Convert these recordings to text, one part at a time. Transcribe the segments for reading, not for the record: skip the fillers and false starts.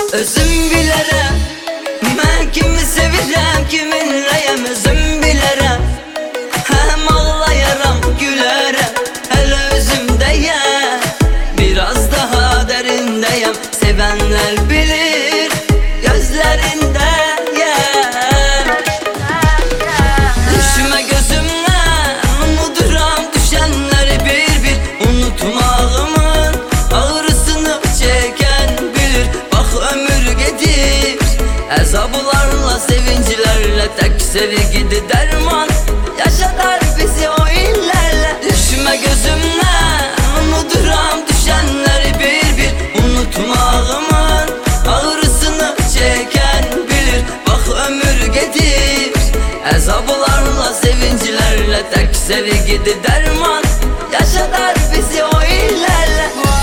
Özüm bilərəm, mən kimi sevirəm, kiminləyəm özüm bilərəm. Həm ağlayaram, gülərəm, hələ özümdəyəm. Biraz daha dərindəyəm, sevənlər bilir, gözlərindəyəm. Düşmə gözümdən, unuduram düşənləri bir-bir. Unutmağımın ağrısını çəkən bilir. Bax ömür gedir, əzablarla, sevincilərlə. Tək sevgidir dərman, yaşadar bizi o illərlə. Düşmə gözümdən, unuduram düşənləri bir-bir. Unutmağımın ağrısını çəkən bilir. Bax ömür gedir, əzablarla, sevincilərlə. Tək sevgidir dərman, yaşadar bizi o illərlə.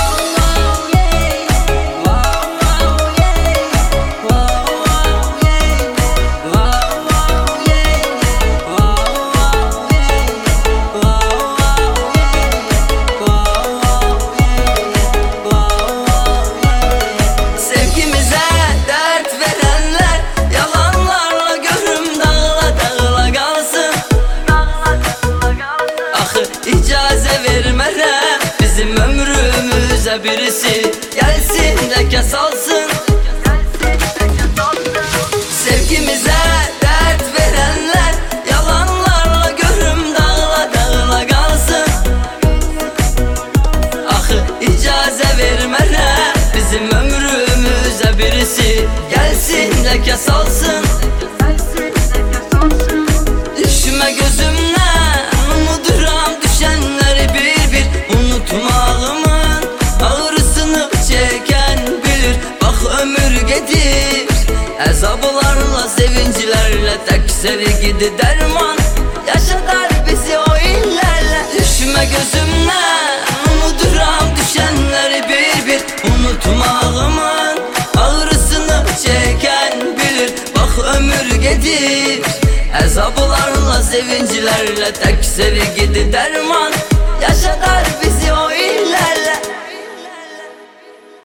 Sevgimizə dərd verənlər yalanlarla görüm dağla qalsın. Axı icazə vermərəm bizim ömrümüzə birisi gəlsin də kəs alsın. Sevgimizə dərd verənlər yalanlarla görüm dağla qalsın. Axı icazə vermərəm bizim ömrümüzə birisi gəlsin də kəs alsın. Düşmə gözümdən, unuduram düşənləri bir-bir. Unutmağımın ağrısını çəkən bilir. Bax ömür gedir, əzablarla, sevincilərlə. Tək sevgidir dərman, yaşadar bizi o illərlə. Düşmə gözümdən, unuduram düşənləri bir-bir. Unutmağımın ağrısını çəkən bilir. Bax ömür gedir, əzablarla, sevincilərlə. Tək sevgidir dərman, yaşadar bizi o illərlə.